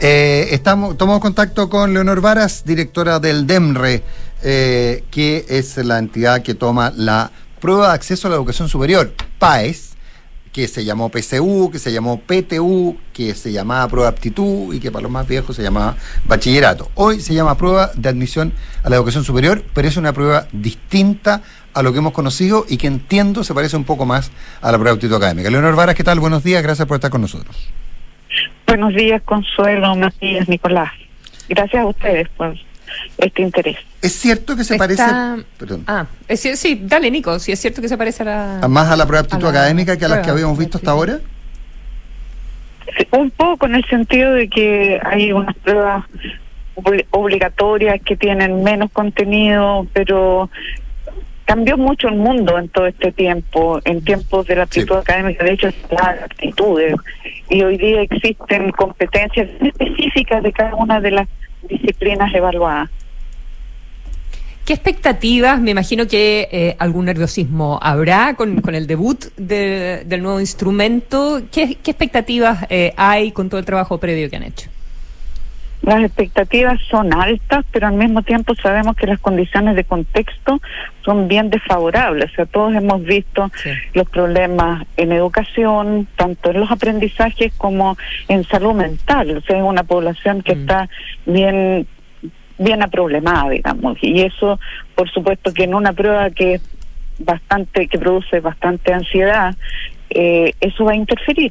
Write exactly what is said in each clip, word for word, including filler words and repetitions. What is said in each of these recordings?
Eh, estamos, tomamos contacto con Leonor Varas, directora del DEMRE, eh, que es la entidad que toma la prueba de acceso a la educación superior, PAES, que se llamó P C U, que se llamó P T U, que se llamaba prueba de aptitud y que para los más viejos se llamaba bachillerato. Hoy se llama prueba de admisión a la educación superior, pero es una prueba distinta a lo que hemos conocido y que entiendo se parece un poco más a la prueba de aptitud académica. Leonor Varas, ¿qué tal? Buenos días, gracias por estar con nosotros. Buenos días, Consuelo. Buenos días, Nicolás. Gracias a ustedes por este interés. ¿Es cierto que se Está... parece? Perdón. Ah, es, sí, dale, Nico, si es cierto que se parece a la... ¿A más a la prueba de aptitud académica que a las que prueba, habíamos visto hasta ahora? Sí, un poco en el sentido de que hay unas pruebas obligatorias que tienen menos contenido, pero cambió mucho el mundo en todo este tiempo, en tiempos de la aptitud sí. académica. De hecho, las aptitudes, y hoy día existen competencias específicas de cada una de las disciplinas evaluadas. ¿Qué expectativas? Me imagino que eh, algún nerviosismo habrá con, con el debut de, del nuevo instrumento. ¿Qué, qué expectativas eh, hay con todo el trabajo previo que han hecho? Las expectativas son altas, pero al mismo tiempo sabemos que las condiciones de contexto son bien desfavorables. O sea, todos hemos visto sí. los problemas en educación, tanto en los aprendizajes como en salud mental. O sea, es una población que mm. está bien bien aproblemada, digamos. Y eso, por supuesto, que en una prueba que es bastante, que produce bastante ansiedad, eh, eso va a interferir.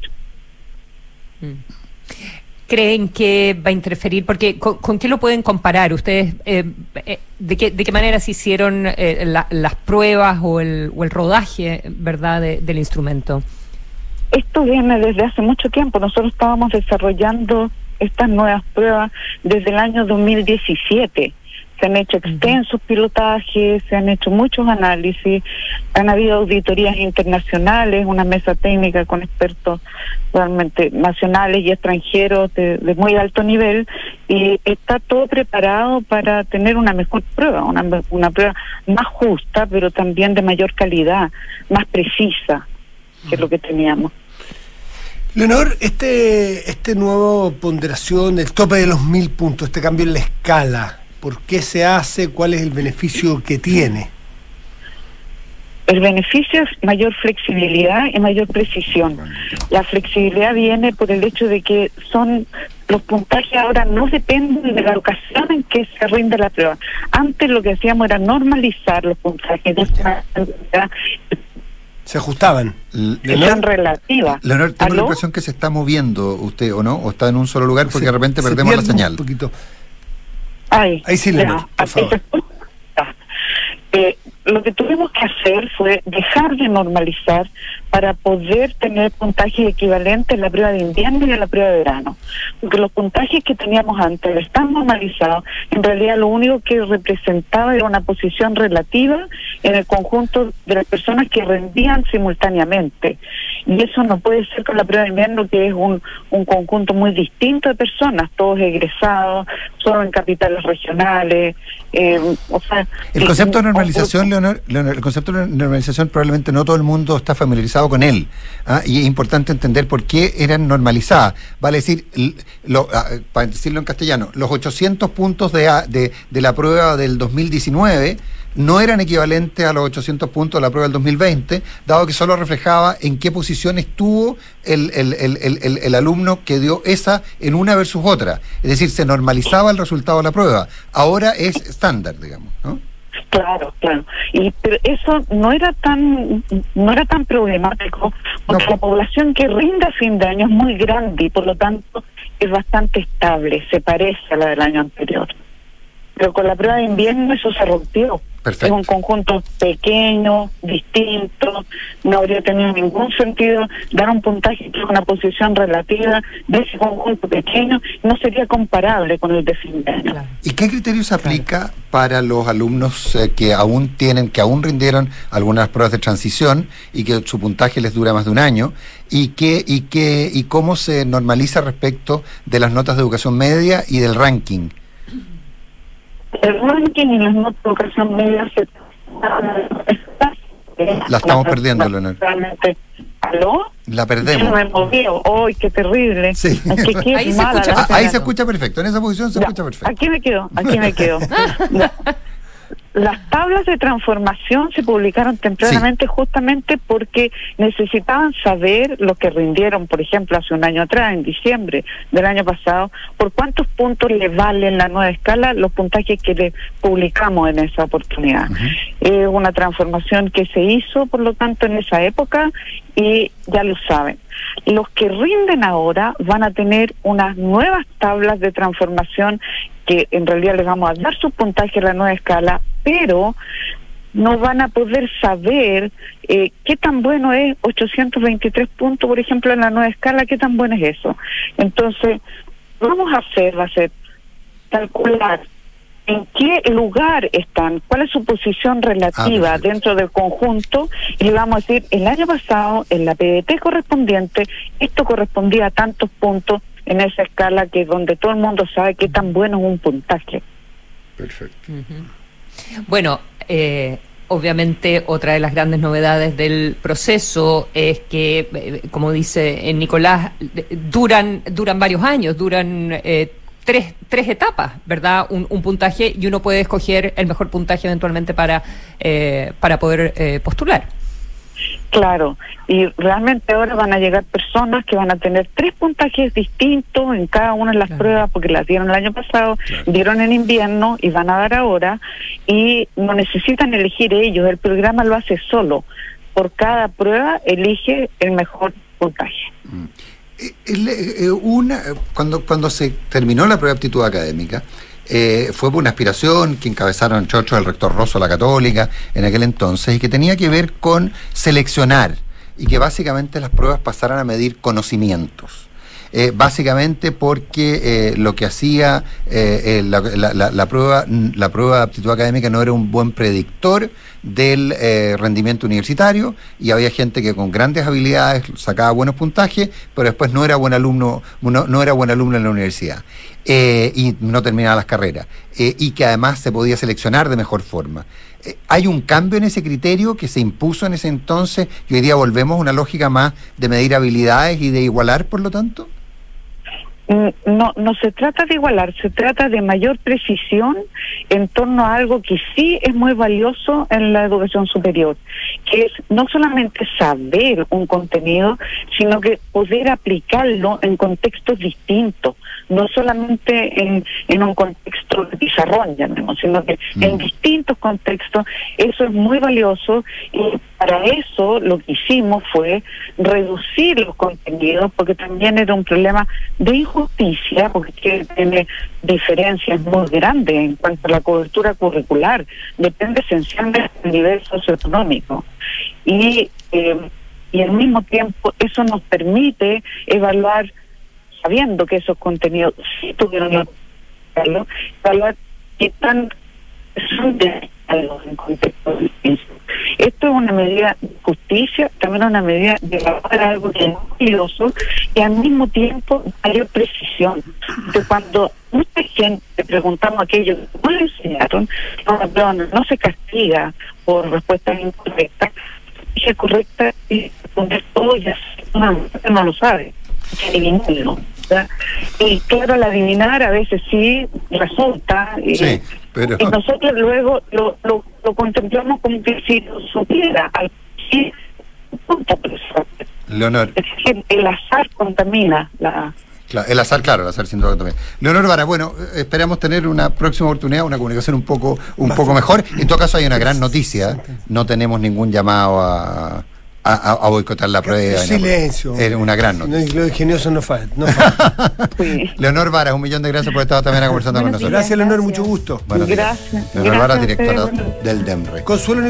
Mm. ¿Creen que va a interferir? Porque ¿con, con qué lo pueden comparar? ¿Ustedes eh, eh, de qué de qué manera se hicieron eh, la, las pruebas o el, o el rodaje, verdad, de, del instrumento? Esto viene desde hace mucho tiempo. Nosotros estábamos desarrollando estas nuevas pruebas desde el año dos mil diecisiete. Se han hecho extensos pilotajes, se han hecho muchos análisis, han habido auditorías internacionales, una mesa técnica con expertos realmente nacionales y extranjeros de, de muy alto nivel, y está todo preparado para tener una mejor prueba, una, una prueba más justa, pero también de mayor calidad, más precisa que lo que teníamos. Leonor, este, este nuevo ponderación, el tope de los mil puntos, este cambio en la escala, ¿por qué se hace? ¿Cuál es el beneficio que tiene? El beneficio es mayor flexibilidad y mayor precisión. La flexibilidad viene por el hecho de que son los puntajes ahora no dependen de la ocasión en que se rinde la prueba. Antes lo que hacíamos era normalizar los puntajes de esta se ajustaban. Son relativas. Leonor, tengo la impresión que se está moviendo usted, ¿o no? ¿O está en un solo lugar? Porque se, de repente perdemos la señal. Un poquito. Ay, ahí sí, Leonor, por favor. Eh, lo que tuvimos que hacer fue dejar de normalizar para poder tener puntajes equivalentes en la prueba de invierno y en la prueba de verano. Porque los puntajes que teníamos antes están normalizados, en realidad lo único que representaba era una posición relativa en el conjunto de las personas que rendían simultáneamente. Y eso no puede ser con la prueba de invierno, que es un, un conjunto muy distinto de personas, todos egresados, solo en capitales regionales. Eh, o sea, el concepto de normalización, Leonor, Leonor, el concepto de normalización probablemente no todo el mundo está familiarizado con él, ¿ah? Y es importante entender por qué eran normalizadas. Vale decir, lo, para decirlo en castellano, los ochocientos puntos de, de, de la prueba del dos mil diecinueve no eran equivalentes a los ochocientos puntos de la prueba del dos mil veinte, dado que solo reflejaba en qué posición estuvo el, el, el, el, el, el alumno que dio esa en una versus otra. Es decir, se normalizaba el resultado de la prueba. Ahora es estándar, digamos, ¿no? Claro, claro. Y pero eso no era tan no era tan problemático, porque no. La población que rinde a fin de año es muy grande y por lo tanto es bastante estable, se parece a la del año anterior. Pero con la prueba de invierno eso se rompió. Perfecto. Es un conjunto pequeño, distinto, no habría tenido ningún sentido dar un puntaje que es una posición relativa de ese conjunto pequeño, no sería comparable con el de fin de año. Claro. ¿Y qué criterios se aplica claro. para los alumnos eh, que aún tienen, que aún rindieron algunas pruebas de transición y que su puntaje les dura más de un año? ¿Y qué, y qué, y cómo se normaliza respecto de las notas de educación media y del ranking? El ranking y las notas de educación media se... La estamos perdiendo, Leonor. ¿Aló? La Yo perdemos. no me moví. ¡Ay, qué terrible! Sí. Es que qué Ahí se mala escucha la- Ah, ahí se escucha perfecto, en esa posición se Ya, escucha perfecto. Aquí me quedo, aquí me quedo. La- Las tablas de transformación se publicaron tempranamente justamente porque necesitaban saber lo que rindieron, por ejemplo, hace un año atrás, en diciembre del año pasado, por cuántos puntos le valen la nueva escala los puntajes que le publicamos en esa oportunidad. Es uh-huh. eh, una transformación que se hizo, por lo tanto, en esa época y ya lo saben. Los que rinden ahora van a tener unas nuevas tablas de transformación que en realidad les vamos a dar sus puntajes a la nueva escala, pero no van a poder saber eh, qué tan bueno es ochocientos veintitrés puntos, por ejemplo, en la nueva escala, qué tan bueno es eso. Entonces, lo que vamos a hacer va a ser calcular en qué lugar están, cuál es su posición relativa ah, dentro del conjunto, y le vamos a decir, el año pasado, en la P D T correspondiente, esto correspondía a tantos puntos en esa escala que es donde todo el mundo sabe qué tan bueno es un puntaje. Perfecto. Uh-huh. Bueno, eh, obviamente otra de las grandes novedades del proceso es que, eh, como dice eh, Nicolás, duran duran varios años, duran eh, tres tres etapas, ¿verdad? Un, un puntaje y uno puede escoger el mejor puntaje eventualmente para eh, para poder eh, postular. Claro, y realmente ahora van a llegar personas que van a tener tres puntajes distintos en cada una de las claro. pruebas, porque las dieron el año pasado, claro. dieron en invierno y van a dar ahora, y no necesitan elegir ellos, el programa lo hace solo. Por cada prueba elige el mejor puntaje. Mm. El, eh, una, cuando, cuando se terminó la prueba de aptitud académica, Eh, fue por una aspiración que encabezaron, entre otros, el rector Rosso de la Católica en aquel entonces, y que tenía que ver con seleccionar y que básicamente las pruebas pasaran a medir conocimientos. Eh, básicamente porque eh, lo que hacía eh, eh, la, la, la, la prueba la prueba de aptitud académica no era un buen predictor del eh, rendimiento universitario, y había gente que con grandes habilidades sacaba buenos puntajes, pero después no era buen alumno no, no era buen alumno en la universidad eh, y no terminaba las carreras eh, y que además se podía seleccionar de mejor forma. Eh, hay un cambio en ese criterio que se impuso en ese entonces, y hoy día volvemos a una lógica más de medir habilidades y de igualar, por lo tanto. No, no se trata de igualar, se trata de mayor precisión en torno a algo que sí es muy valioso en la educación superior, que es no solamente saber un contenido, sino que poder aplicarlo en contextos distintos, no solamente en, en un contexto de pizarrón, llamemos, sino que mm. en distintos contextos. Eso es muy valioso, y para eso lo que hicimos fue reducir los contenidos, porque también era un problema de injusticia, porque tiene diferencias muy grandes en cuanto a la cobertura curricular, depende esencialmente del nivel socioeconómico, y eh, y al mismo tiempo eso nos permite evaluar, sabiendo que esos contenidos sí tuvieron que evaluarlo, evaluar qué tan son de algo en contexto distinto. Esto es una medida de justicia, también una medida de evaluar algo que es muy valioso y al mismo tiempo mayor precisión. De cuando mucha gente le preguntamos a aquellos que no le enseñaron, no, no, no se castiga por respuestas incorrectas, la correcta es responder todo, ya no, no lo sabe, hay que adivinarlo. ¿verdad? Y claro, al adivinar a veces sí resulta, y, sí, pero... y nosotros luego lo, lo, lo contemplamos como que si lo supiera, al sí, Leonor. Es decir, el azar contamina la... Claro, el azar, claro, el azar sin duda también. Leonor Vara, bueno, esperamos tener una próxima oportunidad, una comunicación un poco un poco mejor. En todo caso hay una gran noticia, no tenemos ningún llamado a, a, a boicotar la prueba. Silencio. Es una gran noticia. No, lo ingenioso no falta. No falta. Sí. Leonor Vara, un millón de gracias por estar también conversando con nosotros. Gracias, Leonor, mucho gusto. Buenos días. Gracias. Leonor Vara, Gracias, directora bueno. del DEMRE. Consuelo